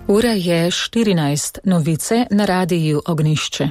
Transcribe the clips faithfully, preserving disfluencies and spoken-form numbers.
Ura je štirinajst, novice na radiju Ognjišče.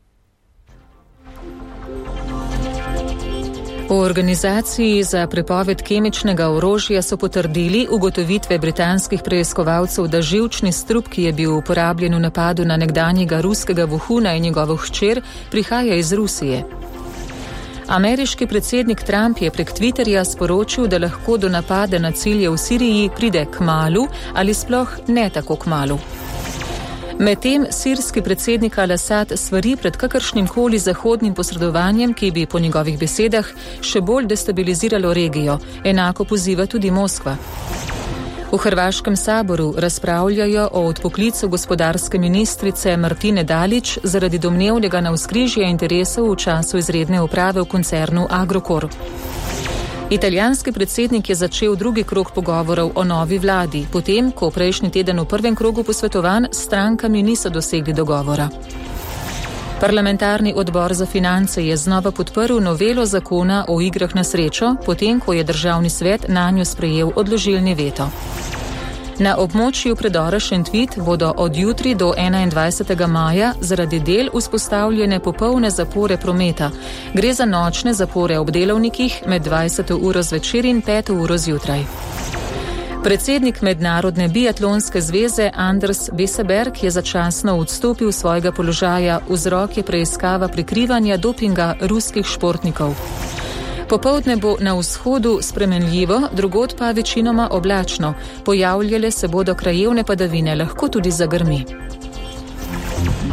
V organizaciji za prepoved kemičnega orožja so potrdili ugotovitve britanskih preiskovalcev, da živčni strup, ki je bil uporabljen v napadu na nekdanjega ruskega vohuna in njegovo hčer, prihaja iz Rusije. Ameriški predsednik Trump je prek Twitterja sporočil, da lahko do napada na cilje v Siriji pride kmalu ali sploh ne tako kmalu. Medtem sirski predsednik Al-Asad svari pred kakršnimkoli zahodnim posredovanjem, ki bi po njegovih besedah še bolj destabiliziralo regijo, enako poziva tudi Moskva. V Hrvaškem saboru razpravljajo o odpoklicu gospodarske ministrice Martine Dalić zaradi domnevnega navzkrižja interesov v času izredne uprave v koncernu Agrokor. Italijanski predsednik je začel drugi krog pogovorov o novi vladi, potem, ko prejšnji teden v prvem krogu posvetovanj s strankami niso dosegli dogovora. Parlamentarni odbor za finance je znova podprl novelo zakona o igrah na srečo, potem, ko je državni svet nanjo sprejel odložilni veto. Na območju predora Šentvid bodo od jutri do enaindvajsetega maja zaradi del vzpostavljene popolne zapore prometa. Gre za nočne zapore ob delovnikih med dvajseto uro zvečer in peto uro zjutraj. Predsednik Mednarodne biatlonske zveze Anders Weseberg je začasno odstopil svojega položaja, vzrok je preiskava prikrivanja dopinga ruskih športnikov. Popoldne bo na vzhodu spremenljivo, drugod pa večinoma oblačno. Pojavljale se bodo krajevne padavine, lahko tudi zagrmi.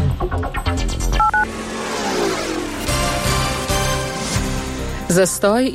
Zastoj